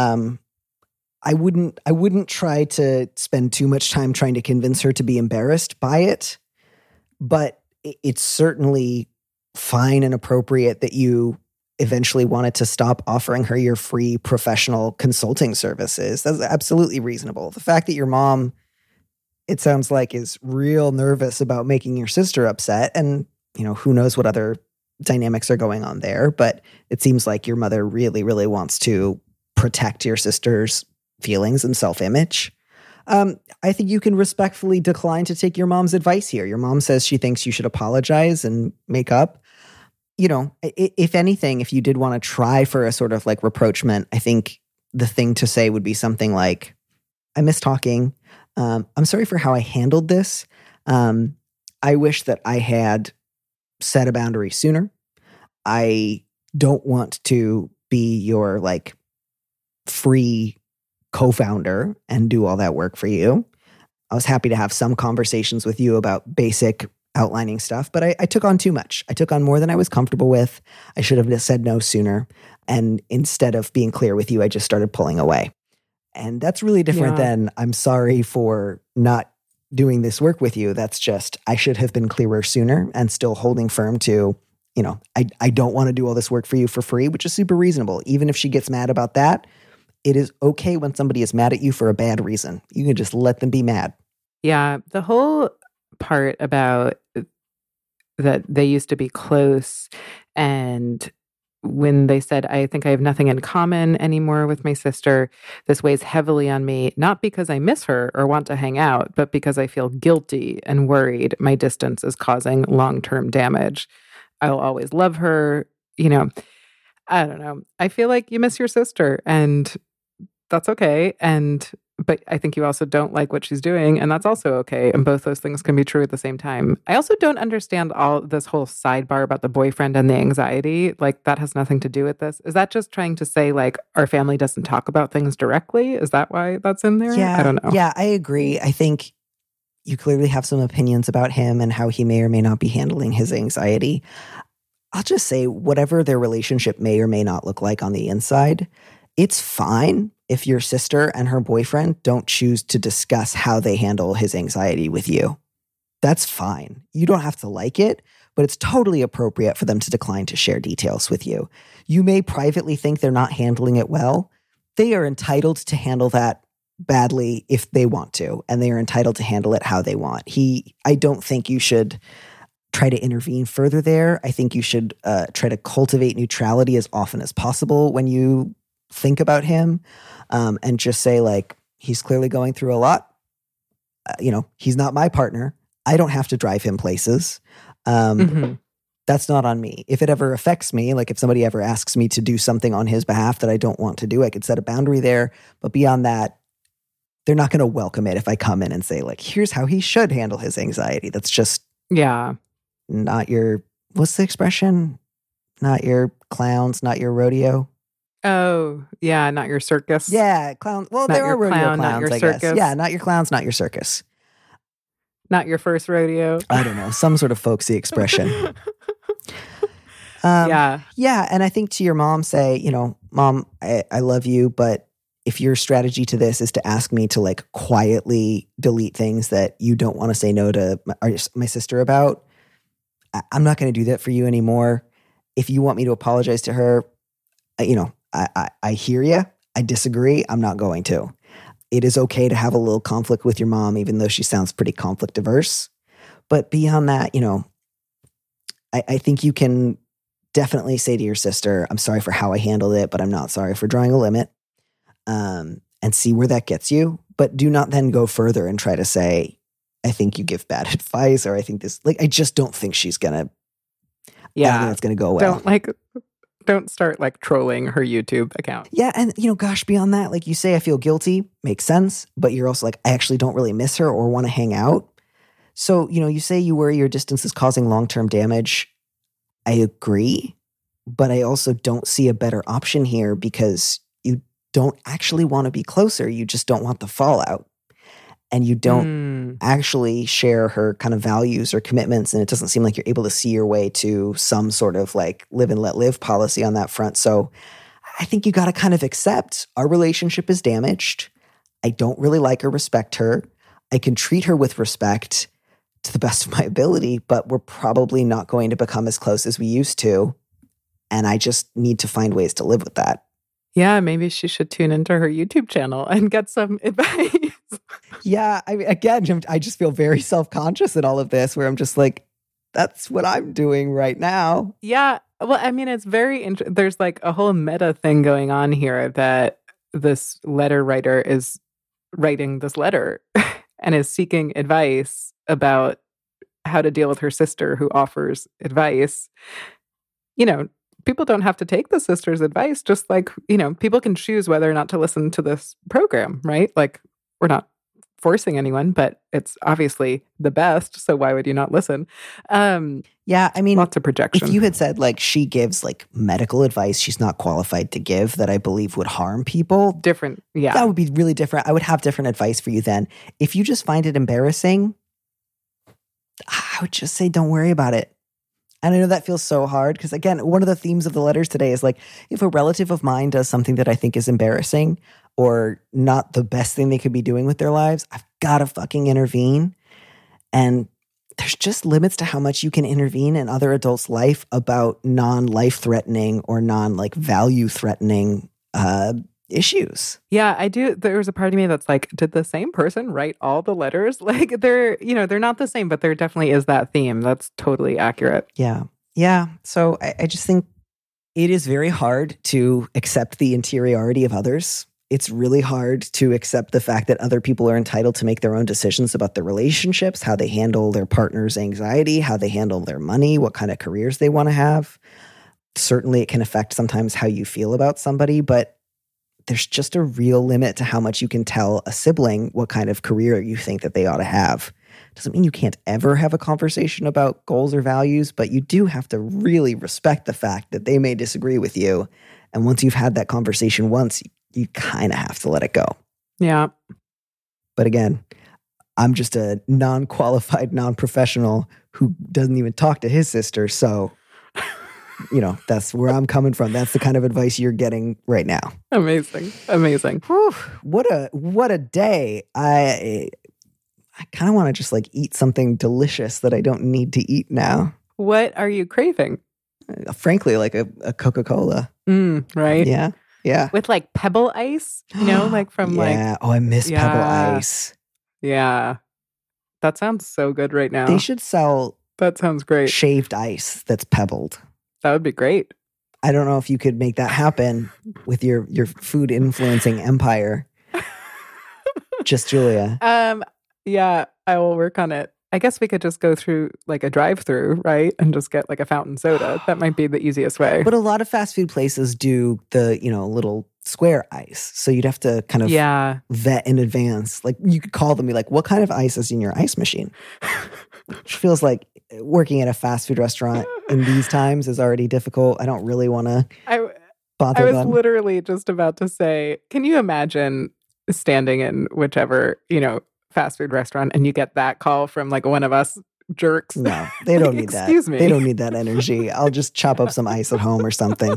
I wouldn't try to spend too much time trying to convince her to be embarrassed by it, but it's certainly fine and appropriate that you eventually wanted to stop offering her your free professional consulting services. That's absolutely reasonable. The fact that your mom, it sounds like, is real nervous about making your sister upset, and you know, who knows what other dynamics are going on there, but it seems like your mother really, really wants to protect your sister's feelings and self-image. I think you can respectfully decline to take your mom's advice here. Your mom says she thinks you should apologize and make up. You know, if anything, if you did want to try for a sort of like rapprochement, I think the thing to say would be something like, I miss talking. I'm sorry for how I handled this. I wish that I had set a boundary sooner. I don't want to be your like free co-founder and do all that work for you. I was happy to have some conversations with you about basic outlining stuff, but I took on too much. I took on more than I was comfortable with. I should have just said no sooner. And instead of being clear with you, I just started pulling away. And that's really different than I'm sorry for not doing this work with you. That's just, I should have been clearer sooner, and still holding firm to, you know, I don't want to do all this work for you for free, which is super reasonable. Even if she gets mad about that, it is okay when somebody is mad at you for a bad reason. You can just let them be mad. Yeah. The whole part about that they used to be close, and when they said, I think I have nothing in common anymore with my sister, this weighs heavily on me, not because I miss her or want to hang out, but because I feel guilty and worried my distance is causing long-term damage. I'll always love her. You know, I don't know. I feel like you miss your sister, and that's okay. But I think you also don't like what she's doing, and that's also okay. And both those things can be true at the same time. I also don't understand all this whole sidebar about the boyfriend and the anxiety. Like, that has nothing to do with this. Is that just trying to say, like, our family doesn't talk about things directly? Is that why that's in there? Yeah, I don't know. Yeah, I agree. I think you clearly have some opinions about him and how he may or may not be handling his anxiety. I'll just say, whatever their relationship may or may not look like on the inside, it's fine if your sister and her boyfriend don't choose to discuss how they handle his anxiety with you. That's fine. You don't have to like it, but it's totally appropriate for them to decline to share details with you. You may privately think they're not handling it well. They are entitled to handle that badly if they want to, and they are entitled to handle it how they want. I don't think you should try to intervene further there. I think you should try to cultivate neutrality as often as possible when you think about him, and just say, like, he's clearly going through a lot. He's not my partner. I don't have to drive him places. That's not on me. If it ever affects me, like if somebody ever asks me to do something on his behalf that I don't want to do, I could set a boundary there. But beyond that, they're not going to welcome it if I come in and say, like, here's how he should handle his anxiety. That's just not your, what's the expression? Not your clowns, not your rodeo. Oh, yeah, not your circus. Yeah, clowns. Well, there are rodeo clowns, not your I circus. guess. Yeah, not your clowns, not your circus. Not your first rodeo. I don't know, some sort of folksy expression. Yeah, and I think to your mom, say, Mom, I love you, but if your strategy to this is to ask me to like quietly delete things that you don't want to say no to my sister about, I'm not going to do that for you anymore. If you want me to apologize to her, I hear you. I disagree. I'm not going to. It is okay to have a little conflict with your mom, even though she sounds pretty conflict averse. But beyond that, I think you can definitely say to your sister, I'm sorry for how I handled it, but I'm not sorry for drawing a limit, and see where that gets you. but do not then go further and try to say, I think you give bad advice, or I think this, like, I just don't think she's going to, I don't think it's going to go well. Don't start like trolling her YouTube account. Yeah. And, gosh, beyond that, like you say, I feel guilty, makes sense. But you're also like, I actually don't really miss her or want to hang out. So, you say you worry your distance is causing long-term damage. I agree. But I also don't see a better option here because you don't actually want to be closer. You just don't want the fallout. And you don't actually share her kind of values or commitments. And it doesn't seem like you're able to see your way to some sort of like live and let live policy on that front. So I think you got to kind of accept our relationship is damaged. I don't really like or respect her. I can treat her with respect to the best of my ability, but we're probably not going to become as close as we used to. And I just need to find ways to live with that. Yeah, maybe she should tune into her YouTube channel and get some advice. Yeah, I mean, again, I just feel very self-conscious in all of this where I'm just like, that's what I'm doing right now. Yeah, well, I mean, it's very interesting. There's like a whole meta thing going on here that this letter writer is writing this letter and is seeking advice about how to deal with her sister who offers advice. People don't have to take the sister's advice, just like, people can choose whether or not to listen to this program, right? Like, we're not forcing anyone, but it's obviously the best. So why would you not listen? Yeah, I mean, lots of projection. If you had said like she gives like medical advice she's not qualified to give that I believe would harm people. Different. Yeah. That would be really different. I would have different advice for you then. If you just find it embarrassing, I would just say, don't worry about it. And I know that feels so hard because, again, one of the themes of the letters today is like, if a relative of mine does something that I think is embarrassing or not the best thing they could be doing with their lives, I've got to fucking intervene. And there's just limits to how much you can intervene in other adults' life about non-life-threatening or non-like value-threatening issues. Yeah, I do. There was a part of me that's like, did the same person write all the letters? Like they're not the same, but there definitely is that theme. That's totally accurate. Yeah. Yeah. So I just think it is very hard to accept the interiority of others. It's really hard to accept the fact that other people are entitled to make their own decisions about their relationships, how they handle their partner's anxiety, how they handle their money, what kind of careers they want to have. Certainly it can affect sometimes how you feel about somebody, but there's just a real limit to how much you can tell a sibling what kind of career you think that they ought to have. Doesn't mean you can't ever have a conversation about goals or values, but you do have to really respect the fact that they may disagree with you. And once you've had that conversation once, you kind of have to let it go. Yeah. But again, I'm just a non-qualified, non-professional who doesn't even talk to his sister. So, that's where I'm coming from. That's the kind of advice you're getting right now. Amazing. Whew, what a day. I kind of want to just like eat something delicious that I don't need to eat now. What are you craving? Frankly, like a Coca-Cola. Right? Yeah. Yeah. With like pebble ice, like from yeah. Oh, I miss pebble ice. Yeah. That sounds so good right now. They should sell that sounds great. Shaved ice that's pebbled. That would be great. I don't know if you could make that happen with your food influencing empire. Just Julia. Yeah, I will work on it. I guess we could just go through like a drive-through, right? And just get like a fountain soda. That might be the easiest way. But a lot of fast food places do the, little square ice. So you'd have to kind of vet in advance. Like you could call them and be like, what kind of ice is in your ice machine? Which feels like working at a fast food restaurant in these times is already difficult. I don't really want to bother them. I was literally just about to say, can you imagine standing in whichever, fast food restaurant and you get that call from like one of us jerks? No, they don't need that. Excuse me. They don't need that energy. I'll just chop up some ice at home or something.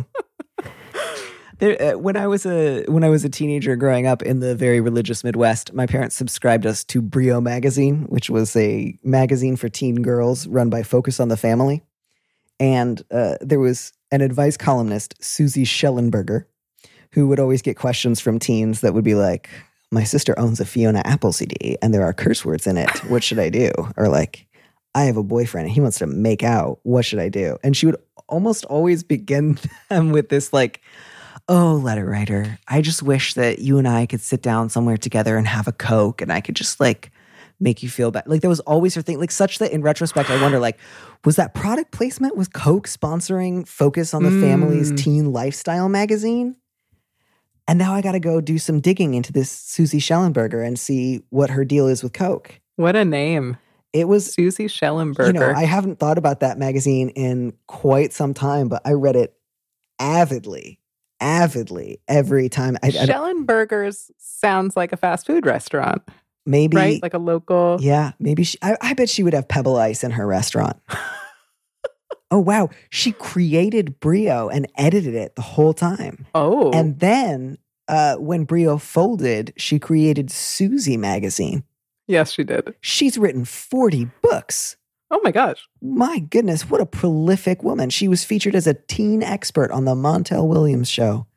When I was a teenager growing up in the very religious Midwest, my parents subscribed us to Brio magazine, which was a magazine for teen girls run by Focus on the Family. And there was an advice columnist, Susie Schellenberger, who would always get questions from teens that would be like, my sister owns a Fiona Apple CD and there are curse words in it. What should I do? Or like, I have a boyfriend and he wants to make out. What should I do? And she would almost always begin them with this like, Oh, letter writer, I just wish that you and I could sit down somewhere together and have a Coke and I could just like make you feel bad. Like there was always her thing, like such that in retrospect, I wonder like, was that product placement? Was Coke sponsoring Focus on the Family's teen lifestyle magazine? And now I got to go do some digging into this Susie Schellenberger and see what her deal is with Coke. What a name. It was Susie Schellenberger. You know, I haven't thought about that magazine in quite some time, but I read it avidly every time. Schellenberger's sounds like a fast food restaurant. Maybe. Right? Like a local. Yeah. Maybe I bet she would have Pebble Ice in her restaurant. Oh, wow. She created Brio and edited it the whole time. Oh. And then when Brio folded, she created Susie magazine. Yes, she did. She's written 40 books. Oh my gosh. My goodness, what a prolific woman. She was featured as a teen expert on the Montel Williams show.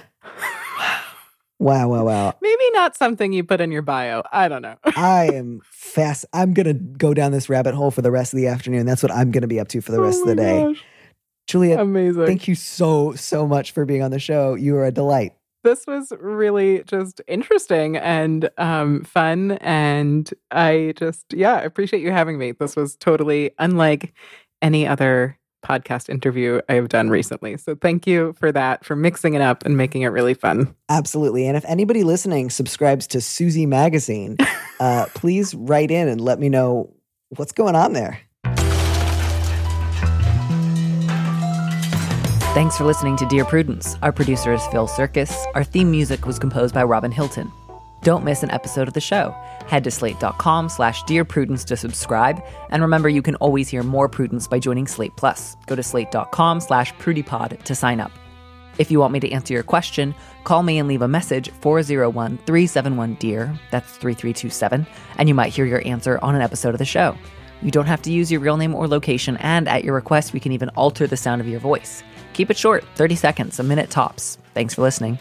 Wow. Maybe not something you put in your bio. I don't know. I am fast. I'm going to go down this rabbit hole for the rest of the afternoon. That's what I'm going to be up to for the rest of the day. Gosh. Julia, amazing. Thank you so much for being on the show. You are a delight. This was really just interesting and fun. And I appreciate you having me. This was totally unlike any other podcast interview I have done recently. So thank you for that, for mixing it up and making it really fun. Absolutely. And if anybody listening subscribes to Susie Magazine, please write in and let me know what's going on there. Thanks for listening to Dear Prudence. Our producer is Phil Circus. Our theme music was composed by Robin Hilton. Don't miss an episode of the show. Head to slate.com/Dear Prudence to subscribe. And remember, you can always hear more Prudence by joining Slate Plus. Go to slate.com/PrudyPod to sign up. If you want me to answer your question, call me and leave a message 401-371-DEAR. That's 3327. And you might hear your answer on an episode of the show. You don't have to use your real name or location. And at your request, we can even alter the sound of your voice. Keep it short, 30 seconds, a minute tops. Thanks for listening.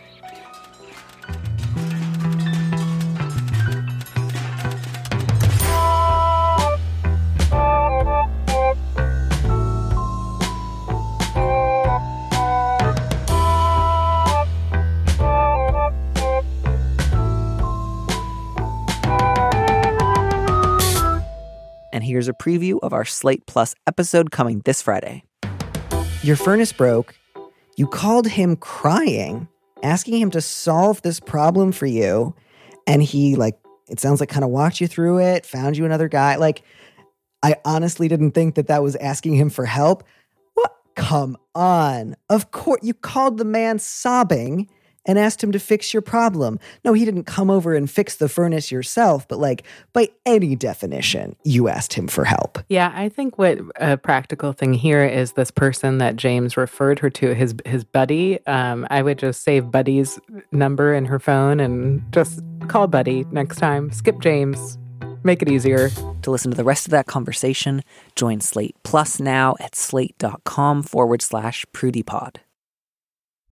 And here's a preview of our Slate Plus episode coming this Friday. Your furnace broke. You called him crying, asking him to solve this problem for you. And he, it sounds like kind of walked you through it, found you another guy. I honestly didn't think that was asking him for help. What? Come on. Of course, you called the man sobbing and asked him to fix your problem. No, he didn't come over and fix the furnace yourself, but by any definition, you asked him for help. Yeah, I think what a practical thing here is this person that James referred her to, his buddy. I would just save Buddy's number in her phone and just call Buddy next time. Skip James. Make it easier. To listen to the rest of that conversation, join Slate Plus now at slate.com/PrudyPod.